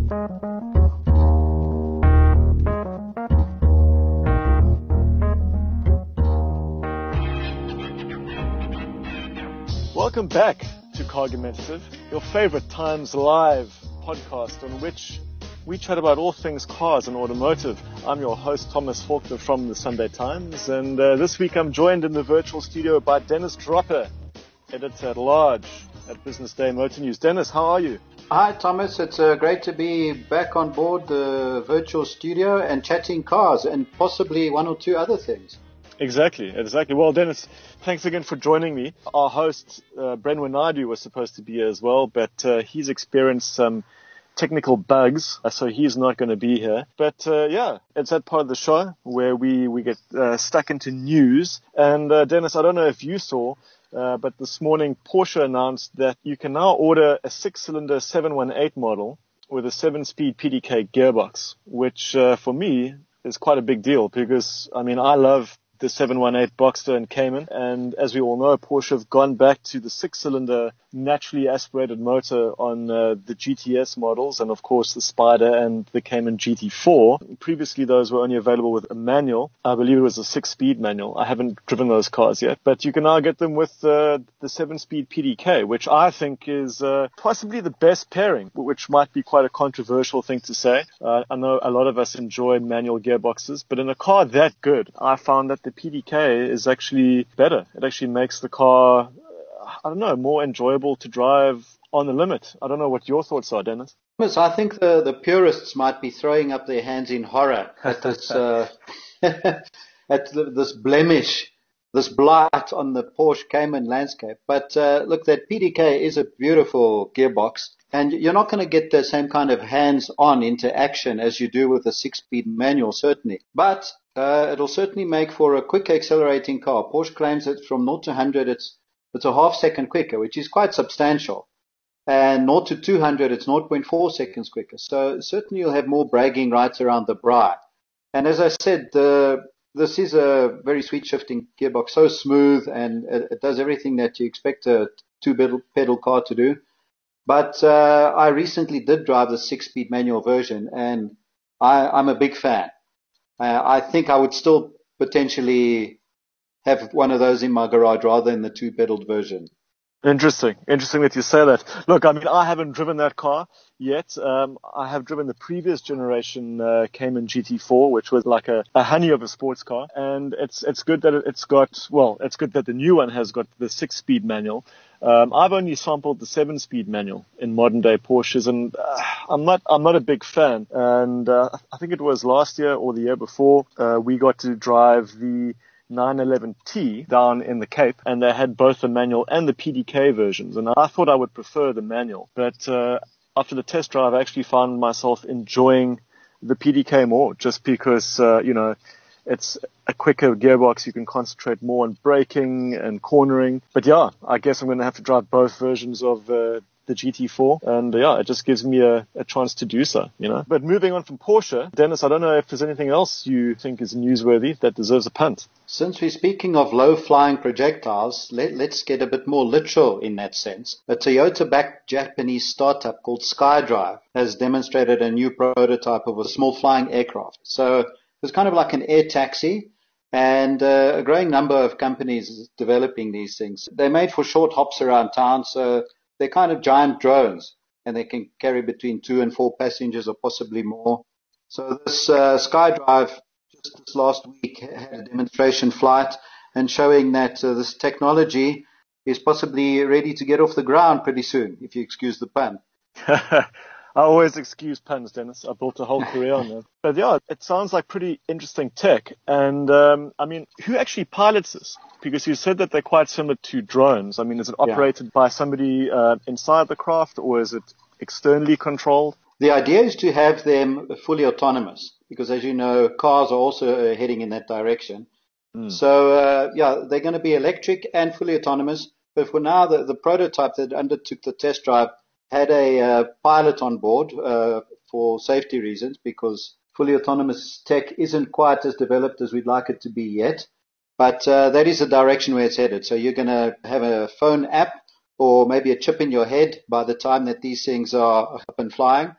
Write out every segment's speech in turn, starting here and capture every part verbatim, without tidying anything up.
Welcome back to Cargumentative, your favorite Times Live podcast on which we chat about all things cars and automotive. I'm your host, Thomas Faulkner from the Sunday Times, and uh, this week I'm joined in the virtual studio by Dennis Dropper, editor-at-large at Business Day Motor News. Dennis, how are you? Hi, Thomas. It's uh, great to be back on board the virtual studio and chatting cars and possibly one or two other things. Exactly, exactly. Well, Dennis, thanks again for joining me. Our host, uh, Brenwan Naidu, was supposed to be here as well, but uh, he's experienced some technical bugs, so he's not going to be here. But uh, yeah, it's that part of the show where we, we get uh, stuck into news. And uh, Dennis, I don't know if you saw, uh, but this morning Porsche announced that you can now order a six-cylinder seven one eight model with a seven-speed P D K gearbox, which uh, for me is quite a big deal because, I mean, I love the seven one eight Boxster and Cayman. And as we all know, Porsche have gone back to the six-cylinder naturally aspirated motor on uh, the G T S models and, of course, the Spider and the Cayman G T four. Previously, those were only available with a manual. I believe it was a six-speed manual. I haven't driven those cars yet. But you can now get them with uh, the seven-speed P D K, which I think is uh, possibly the best pairing, which might be quite a controversial thing to say. Uh, I know a lot of us enjoy manual gearboxes, but in a car that good, I found that the P D K is actually better. It actually makes the car, I don't know, more enjoyable to drive on the limit. I don't know what your thoughts are, Dennis. Yes, I think the, the purists might be throwing up their hands in horror at this uh, at the, this blemish, this blight on the Porsche Cayman landscape. But uh, look, that P D K is a beautiful gearbox, and you're not going to get the same kind of hands-on interaction as you do with a six-speed manual, certainly. But uh, it'll certainly make for a quick accelerating car. Porsche claims that from zero to one hundred, it's it's a half second quicker, which is quite substantial. And zero to two hundred, it's zero point four seconds quicker. So certainly you'll have more bragging rights around the bri. And as I said, the, this is a very sweet shifting gearbox, so smooth, and it, it does everything that you expect a two-pedal pedal car to do. But uh, I recently did drive the six-speed manual version, and I, I'm a big fan. Uh, I think I would still potentially have one of those in my garage rather than the two-pedaled version. Interesting. Interesting that you say that. Look, I mean, I haven't driven that car yet. Um, I have driven the previous generation uh, Cayman G T four, which was like a, a honey of a sports car. And it's it's good that it's got, well, it's good that the new one has got the six-speed manual. Um, I've only sampled the seven-speed manual in modern-day Porsches, and uh, I'm not I'm not a big fan. And uh, I think it was last year or the year before, uh, we got to drive the nine eleven T down in the Cape, and they had both the manual and the P D K versions, and I thought I would prefer the manual, but uh, after the test drive I actually found myself enjoying the P D K more, just because uh, you know, it's a quicker gearbox, you can concentrate more on braking and cornering. But yeah, I guess I'm going to have to drive both versions of uh, the G T four, and yeah, it just gives me a, a chance to do so, you know. But moving on from Porsche, Dennis, I don't know if there's anything else you think is newsworthy that deserves a punt. Since we're speaking of low-flying projectiles, let, let's get a bit more literal in that sense. A Toyota-backed Japanese startup called SkyDrive has demonstrated a new prototype of a small flying aircraft. So it's kind of like an air taxi, and uh, a growing number of companies developing these things. They're made for short hops around town, so they're kind of giant drones, and they can carry between two and four passengers or possibly more. So this uh, SkyDrive, just this last week, had a demonstration flight and showing that uh, this technology is possibly ready to get off the ground pretty soon, if you excuse the pun. I always excuse puns, Dennis. I built a whole career on them. But yeah, it sounds like pretty interesting tech. And um, I mean, who actually pilots this? Because you said that they're quite similar to drones. I mean, is it operated yeah. by somebody uh, inside the craft, or is it externally controlled? The idea is to have them fully autonomous, because as you know, cars are also heading in that direction. Mm. So uh, yeah, they're going to be electric and fully autonomous. But for now, the, the prototype that undertook the test drive had a uh, pilot on board uh, for safety reasons, because fully autonomous tech isn't quite as developed as we'd like it to be yet. But uh, that is the direction where it's headed. So you're going to have a phone app or maybe a chip in your head by the time that these things are up and flying.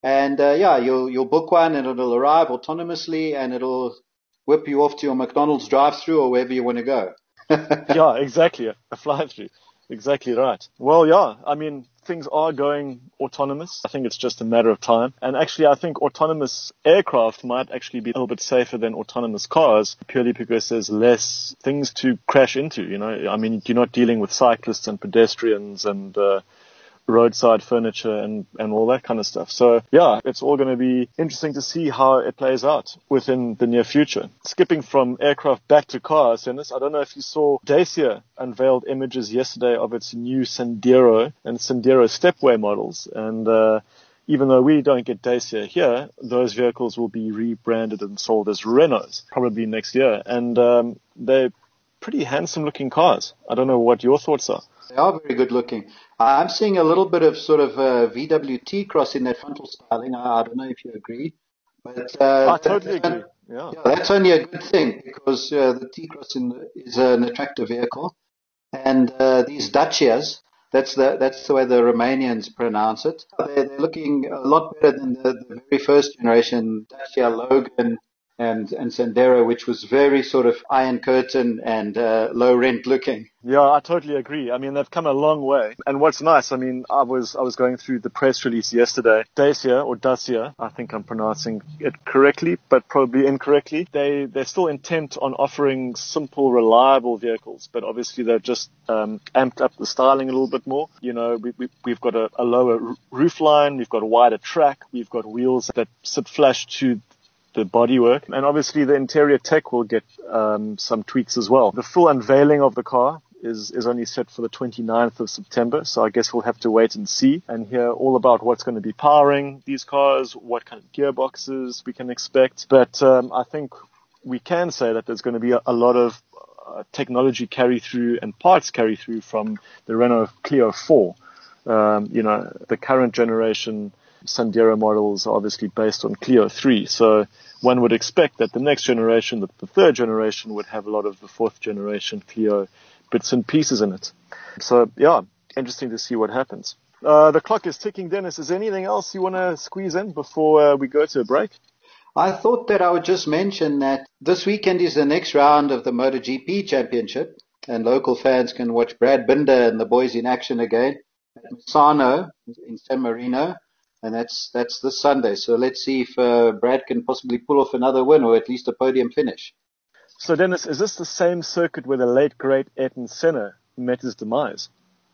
And uh, yeah, you'll you'll book one and it'll arrive autonomously and it'll whip you off to your McDonald's drive-through or wherever you want to go. Yeah, exactly. A fly-through. Exactly right. Well, yeah, I mean, things are going autonomous. I think it's just a matter of time. And actually, I think autonomous aircraft might actually be a little bit safer than autonomous cars, purely because there's less things to crash into, you know. I mean, you're not dealing with cyclists and pedestrians and uh, roadside furniture and, and all that kind of stuff. So yeah, it's all going to be interesting to see how it plays out within the near future. Skipping from aircraft back to cars, Dennis, I don't know if you saw Dacia unveiled images yesterday of its new Sandero and Sandero Stepway models. And uh, even though we don't get Dacia here, those vehicles will be rebranded and sold as Renaults probably next year. And um, they're pretty handsome looking cars. I don't know what your thoughts are. They are very good looking. I'm seeing a little bit of sort of uh, V W T cross in that frontal styling. I, I don't know if you agree, but uh, I totally that, agree. Yeah. yeah, that's only a good thing because uh, the T cross in the, is an attractive vehicle, and uh, these Dacias, that's the that's the way the Romanians pronounce it. They're, they're looking a lot better than the, the very first generation Dacia Logan and and Sandero, which was very sort of Iron Curtain and uh, low rent looking. Yeah, I totally agree. I mean, they've come a long way. And what's nice, I mean, I was I was going through the press release yesterday. Dacia, or Dacia, I think I'm pronouncing it correctly, but probably incorrectly. They, they're still intent on offering simple, reliable vehicles, but obviously they've just um, amped up the styling a little bit more. You know, we, we, we've got a, a lower r- roof line, we've got a wider track, we've got wheels that sit flush to the bodywork, and obviously the interior tech will get um, some tweaks as well. The full unveiling of the car is, is only set for the twenty-ninth of September, so I guess we'll have to wait and see and hear all about what's going to be powering these cars, what kind of gearboxes we can expect. But um, I think we can say that there's going to be a, a lot of uh, technology carry through and parts carry through from the Renault Clio four. Um, you know, the current generation Sandero models are obviously based on Clio three, so one would expect that the next generation, the, the third generation, would have a lot of the fourth generation Clio bits and pieces in it. So yeah, interesting to see what happens. Uh, the clock is ticking, Dennis. Is there anything else you want to squeeze in before uh, we go to a break? I thought that I would just mention that this weekend is the next round of the MotoGP Championship, and local fans can watch Brad Binder and the boys in action again at Misano in San Marino. And that's that's this Sunday. So let's see if uh, Brad can possibly pull off another win or at least a podium finish. So, Dennis, is this the same circuit where the late, great Ayrton Senna met his demise?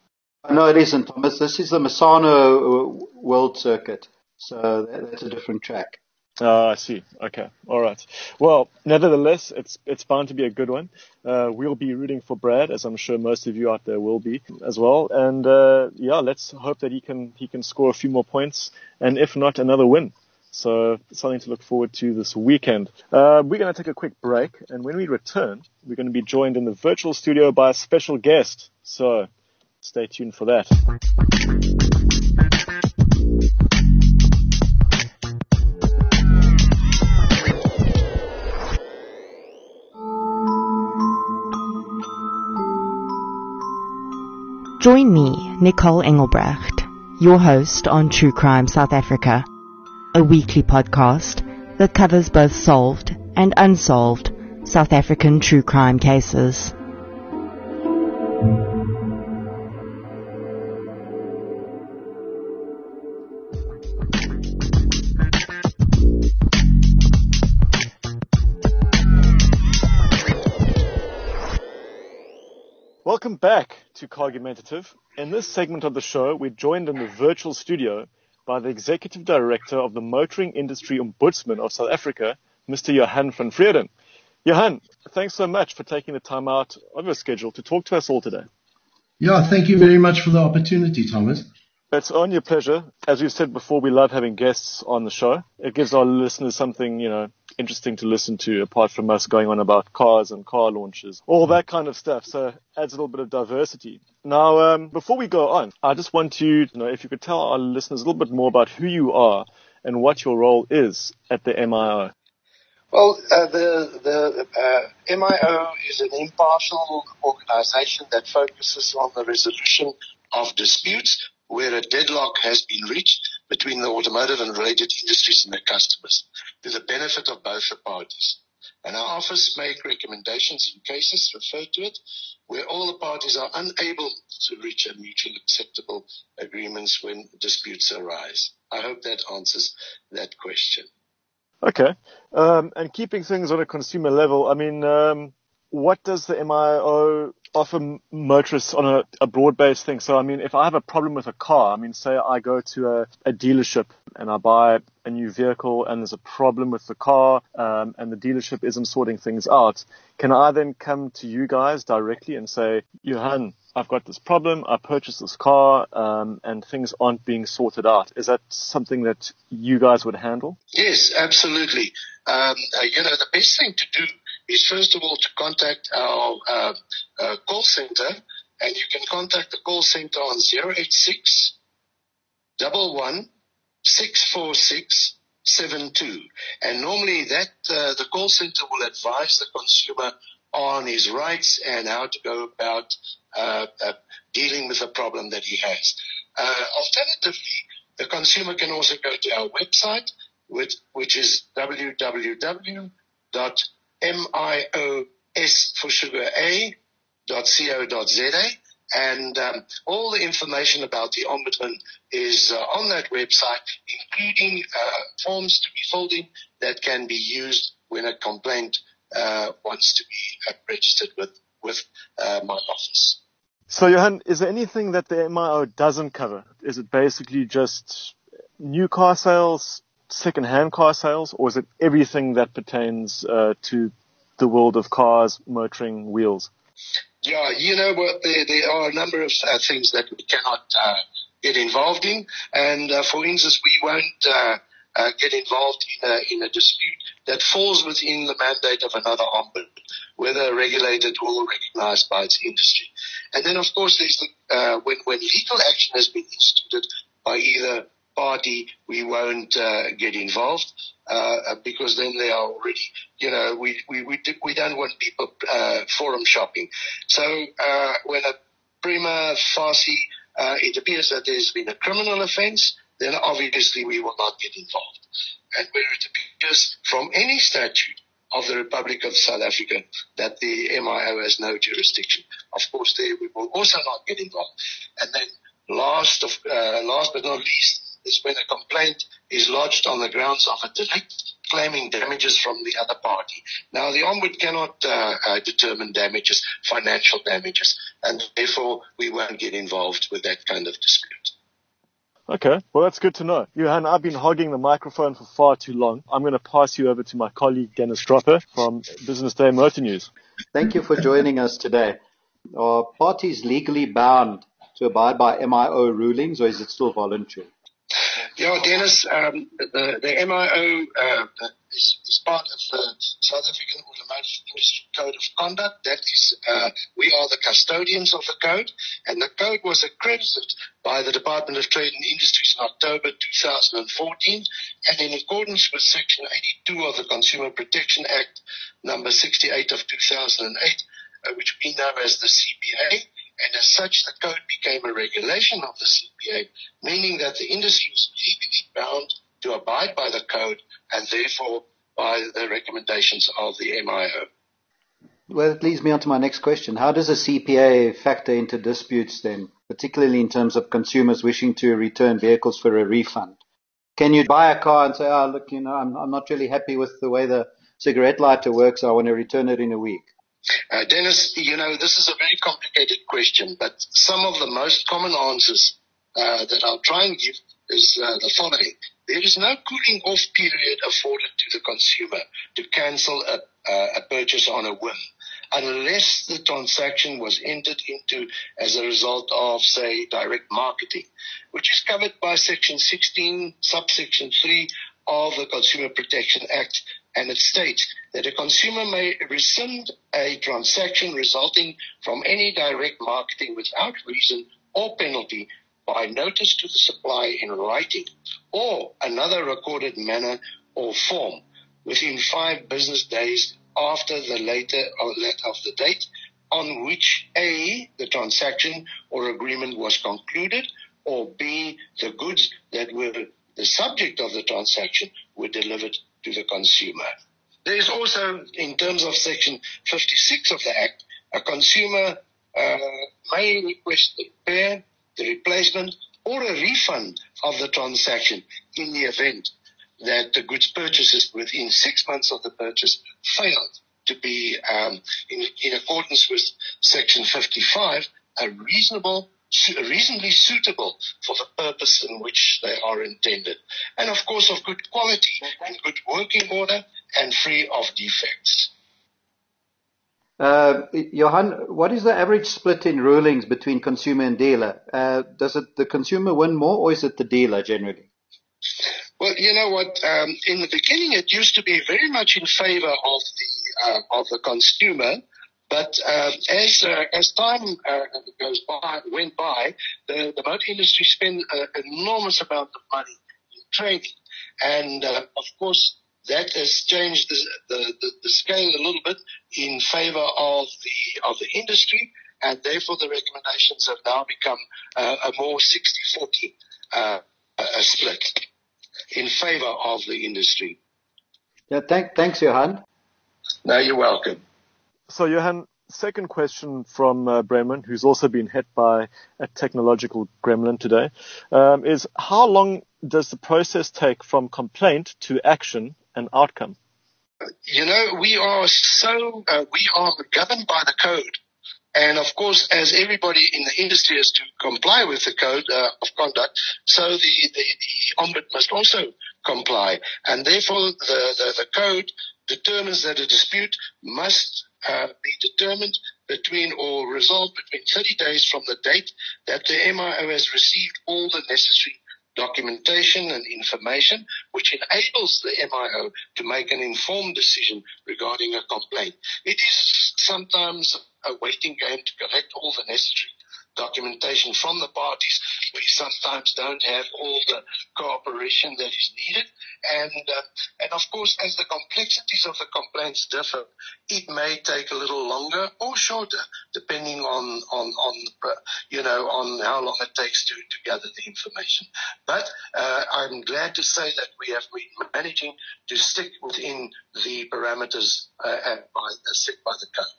No, it isn't, Thomas. This is the Misano World Circuit. So that, that's a different track. Oh, I see. Okay. All right. Well, nevertheless, it's it's bound to be a good one. Uh, we'll be rooting for Brad, as I'm sure most of you out there will be as well. And uh, yeah, let's hope that he can he can score a few more points, and if not, another win. So something to look forward to this weekend. Uh, we're going to take a quick break, and when we return, we're going to be joined in the virtual studio by a special guest. So stay tuned for that. Join me, Nicole Engelbrecht, your host on True Crime South Africa, a weekly podcast that covers both solved and unsolved South African true crime cases. Welcome back to Cargumentative. In this segment of the show, we're joined in the virtual studio by the Executive Director of the Motoring Industry Ombudsman of South Africa, Mister Johan van Vreden. Johan, thanks so much for taking the time out of your schedule to talk to us all today. Yeah, thank you very much for the opportunity, Thomas. It's only a pleasure. As we've said before, we love having guests on the show. It gives our listeners something, you know, interesting to listen to apart from us going on about cars and car launches, all that kind of stuff. So adds a little bit of diversity. Now, um, before we go on, I just want to, you know, if you could tell our listeners a little bit more about who you are and what your role is at the M I O. Well, uh, the, the uh, M I O is an impartial organization that focuses on the resolution of disputes where a deadlock has been reached between the automotive and related industries and their customers to the benefit of both the parties. And our office make recommendations in cases referred to it where all the parties are unable to reach a mutually acceptable agreements when disputes arise. I hope that answers that question. Okay. Um, and keeping things on a consumer level, I mean, um, what does the M I O offer motorists on a, a broad-based thing? So, I mean, if I have a problem with a car, I mean, say I go to a, a dealership and I buy a new vehicle and there's a problem with the car, um, and the dealership isn't sorting things out, can I then come to you guys directly and say, Johan, I've got this problem, I purchased this car, um, and things aren't being sorted out? Is that something that you guys would handle? Yes, absolutely. Um, uh, you know, the best thing to do is first of all to contact our uh, uh, call center, and you can contact the call center on zero eight six, one one, six four six, seven two. And normally that uh, the call center will advise the consumer on his rights and how to go about uh, uh, dealing with the problem that he has. Uh, alternatively, the consumer can also go to our website, which, which is w w w dot mios for sugar a dot co dot za, and um, all the information about the Ombudsman is uh, on that website, including uh, forms to be filled in that can be used when a complaint uh, wants to be uh, registered with, with uh, my office. So, Johan, is there anything that the M I O doesn't cover? Is it basically just new car sales, second-hand car sales, or is it everything that pertains uh, to the world of cars, motoring, wheels? Yeah, you know what, there, there are a number of uh, things that we cannot uh, get involved in. And uh, for instance, we won't uh, uh, get involved in a, in a dispute that falls within the mandate of another ombudsman, whether regulated or recognized by its industry. And then, of course, there's the, uh, when, when legal action has been instituted by either party, we won't uh, get involved uh, because then they are already, you know, we we we, do, we don't want people uh, forum shopping. So uh, when a prima facie uh, it appears that there's been a criminal offence, then obviously we will not get involved. And where it appears from any statute of the Republic of South Africa that the M I O has no jurisdiction, of course, there we will also not get involved. And then last of uh, last but not least, is when a complaint is lodged on the grounds of a delict claiming damages from the other party. Now, the Ombudsman cannot uh, uh, determine damages, financial damages, and therefore we won't get involved with that kind of dispute. Okay, well, that's good to know. Johan, I've been hogging the microphone for far too long. I'm going to pass you over to my colleague, Dennis Dropper from Business Day Motor News. Thank you for joining us today. Are parties legally bound to abide by M I O rulings, or is it still voluntary? Yeah, Dennis, um, the, the M I O uh, is, is part of the South African Automotive Industry Code of Conduct. That is, uh, we are the custodians of the code, and the code was accredited by the Department of Trade and Industries in October two thousand fourteen, and in accordance with Section eighty-two of the Consumer Protection Act, number sixty-eight of two thousand eight, uh, which we know as the C P A. And as such, the code became a regulation of the C P A, meaning that the industry is legally bound to abide by the code and therefore by the recommendations of the M I O. Well, it leads me on to my next question. How does a C P A factor into disputes then, particularly in terms of consumers wishing to return vehicles for a refund? Can you buy a car and say, oh, look, you know, I'm, I'm not really happy with the way the cigarette lighter works, I want to return it in a week? Uh, Dennis, you know, this is a very complicated question, but some of the most common answers uh, that I'll try and give is uh, the following. There is no cooling off period afforded to the consumer to cancel a, uh, a purchase on a whim, unless the transaction was entered into as a result of, say, direct marketing, which is covered by Section sixteen, subsection three of the Consumer Protection Act, and it states that a consumer may rescind a transaction resulting from any direct marketing without reason or penalty by notice to the supplier in writing or another recorded manner or form within five business days after the later of the date on which A, the transaction or agreement was concluded, or B, the goods that were the subject of the transaction, were delivered to the consumer. There is also, in terms of Section fifty-six of the Act, a consumer uh, may request the repair, the replacement, or a refund of the transaction in the event that the goods purchased within six months of the purchase failed to be, um, in, in accordance with Section fifty-five, a reasonable, reasonably suitable for the purpose in which they are intended. And of course of good quality and good working order and free of defects. Uh, Johan, what is the average split in rulings between consumer and dealer? Uh, does it the consumer win more, or is it the dealer generally? Well, you know what? Um, in the beginning, it used to be very much in favor of the uh, of the consumer, but uh, as uh, as time uh, goes by, went by, the, the motor industry spent an enormous amount of money in training, and uh, of course that has changed the, the, the, the scale a little bit in favor of the of the industry, and therefore the recommendations have now become uh, a more sixty forty uh, a split in favor of the industry. Yeah, thank, thanks, Johan. No, you're welcome. So, Johan, second question from uh, Brenman, who's also been hit by a technological gremlin today, um, is how long does the process take from complaint to action and outcome? You know, we are so, uh, we are governed by the code. And of course, as everybody in the industry has to comply with the code uh, of conduct, so the, the, the Ombud must also comply. And therefore, the, the, the code determines that a dispute must uh, be determined between or resolved between thirty days from the date that the M I O has received all the necessary documentation and information which enables the M I O to make an informed decision regarding a complaint. It is sometimes a waiting game to collect all the necessary documentation from the parties. We sometimes don't have all the cooperation that is needed. And, uh, and of course, as the complexities of the complaints differ, it may take a little longer or shorter, depending on, on, on you know, on how long it takes to, to gather the information. But uh, I'm glad to say that we have been managing to stick within the parameters uh, by, uh, set by the code.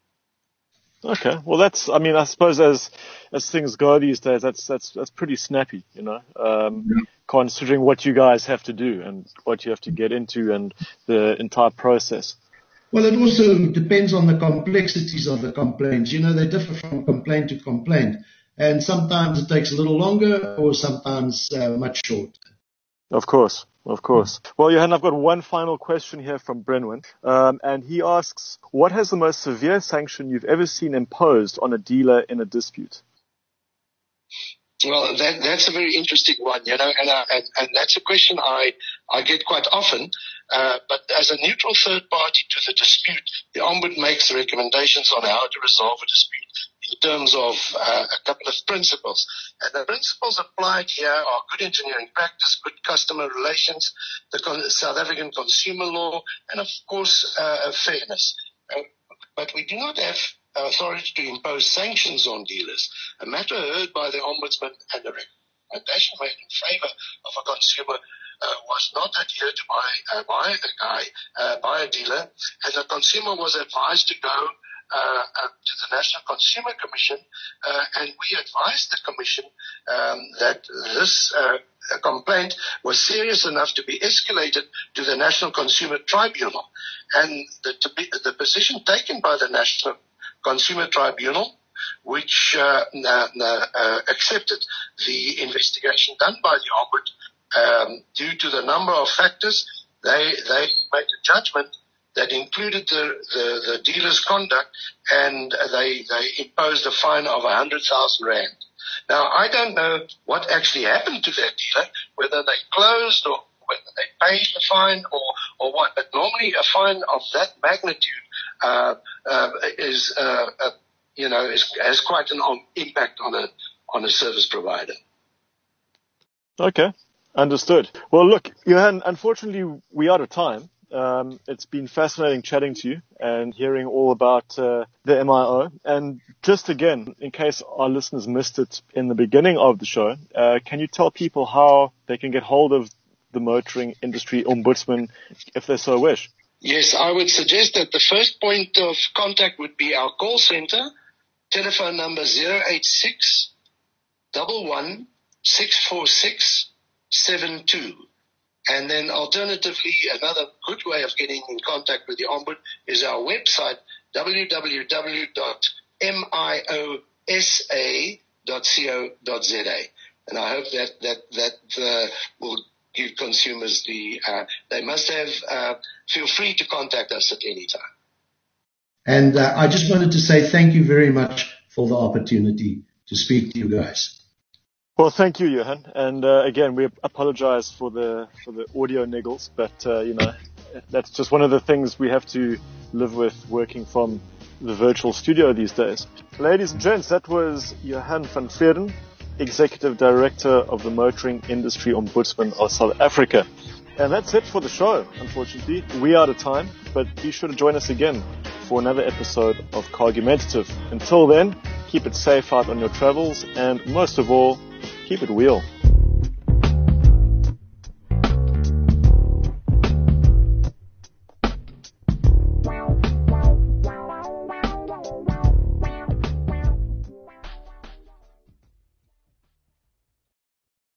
Okay, well that's, I mean, I suppose as as things go these days, that's that's that's pretty snappy, you know, um, yeah. considering what you guys have to do and what you have to get into and the entire process. Well, it also depends on the complexities of the complaints. You know, they differ from complaint to complaint, and sometimes it takes a little longer, or sometimes uh, much shorter. Of course. Of course. Well, Johan, I've got one final question here from Brenwin, um, and he asks, what has the most severe sanction you've ever seen imposed on a dealer in a dispute? Well, that, that's a very interesting one, you know, and, uh, and, and that's a question I, I get quite often. Uh, but as a neutral third party to the dispute, the Ombud makes recommendations on how to resolve a dispute in terms of uh, a couple of principles. And the principles applied here are good engineering practice, good customer relations, the con- South African consumer law, and of course, uh, fairness. Uh, but we do not have authority to impose sanctions on dealers. A matter heard by the Ombudsman and a recommendation made in favor of a consumer uh, was not adhered to by, uh, by a guy, uh, by a dealer, and the consumer was advised to go Uh, uh, to the National Consumer Commission, uh, and we advised the Commission um, that this uh, complaint was serious enough to be escalated to the National Consumer Tribunal. And the, the position taken by the National Consumer Tribunal, which uh, uh, uh, accepted the investigation done by the Ombud, um, due to the number of factors, they, they made a judgment that included the, the, the dealer's conduct, and they, they imposed a fine of one hundred thousand rand. Now, I don't know what actually happened to that dealer, whether they closed or whether they paid the fine or, or what, but normally a fine of that magnitude uh, uh, is, uh, uh, you know, is, has quite an impact on a, on a service provider. Okay, understood. Well, look, Johan, unfortunately, we're out of time. Um, it's been fascinating chatting to you and hearing all about uh, the M I O. And just again, in case our listeners missed it in the beginning of the show, uh, can you tell people how they can get hold of the Motoring Industry Ombudsman if they so wish? Yes, I would suggest that the first point of contact would be our call center, telephone number zero eight six, one one, six four six, seven two. And then alternatively, another good way of getting in contact with the Ombud is our website, w w w dot miosa dot co dot z a. And I hope that, that, that uh, will give consumers the, uh, they must have, uh, feel free to contact us at any time. And uh, I just wanted to say thank you very much for the opportunity to speak to you guys. Well, thank you, Johan. And uh, again, we apologize for the for the audio niggles, but uh, you know, that's just one of the things we have to live with working from the virtual studio these days. Ladies and gents, that was Johan van Veeren, Executive Director of the Motoring Industry Ombudsman of South Africa. And that's it for the show, unfortunately. We are out of time, but be sure to join us again for another episode of Cargumentative. Until then, keep it safe out on your travels, and most of all, keep it wheel.